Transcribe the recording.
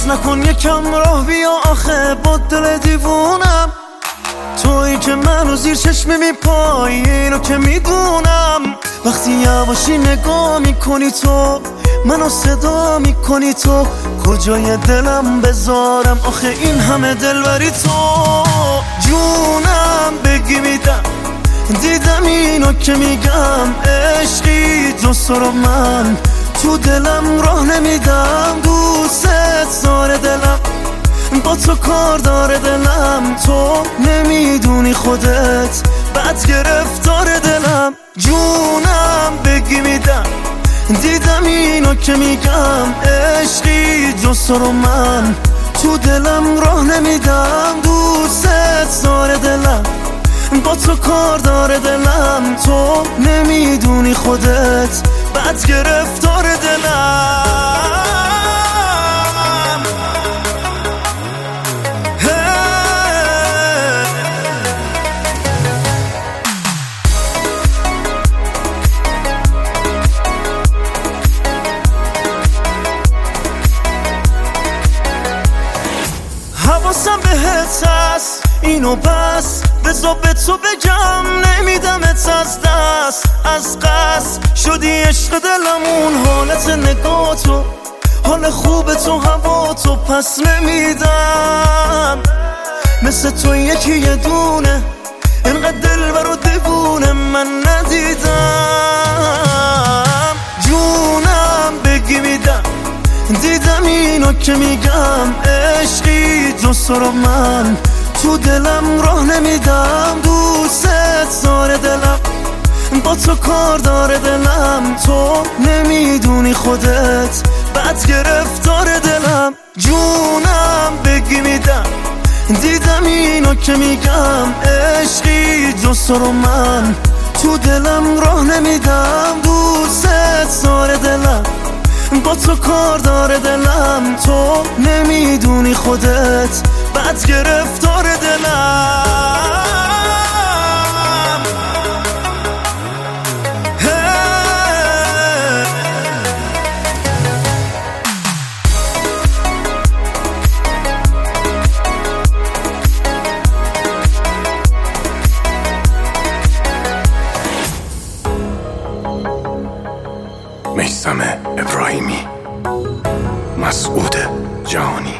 نکن یکم راه بیا آخه با دل دیوونم. تویی که منو زیر چشم میپایی اینو که میدونم. وقتی یواشی نگاه میکنی تو منو صدا میکنی تو کجای دلم بذارم آخه این همه دلبری تو. جونم بگی میدم دیدم اینو که میگم عشقی جز رو من تو دلم راه نمیدم. دوست داره دلم با تو کار داره دلم تو نمیدونی خودت بد گرفتار دلم. جونم بگی میدم دیدم اینو که میگم عشقی جز رو من تو دلم راه نمیدم. دوست داره دلم با تو کار داره دلم تو نمیدونی خودت بد گرفتار دلم. حواسم بهت هست اینو بس بذار به تو بگم نمیدمت از دست. از قصد شدی عشق دلمون حالت نگاه تو حال خوب تو هوا تو پس نمیدم. مثل تو یکی یه دونه اینقدر دلبر و دیوونه من ندیدم. جونم بگی میدم دیدم اینو که میگم عشقی جز رو من تو دلم راه نمیدم. دوست داره دلم با تو کار داره دلم تو نمیدونی خودت بد گرفتار دلم. جونم بگی میدم دیدم اینو که میگم عشقی جز رو من تو دلم راه نمیدم. دوست داره دلم با تو کار داره دلم تو نمیدونی خودت بد گرفتار دلم. میثم ابراهیمی، مسعود جهانی.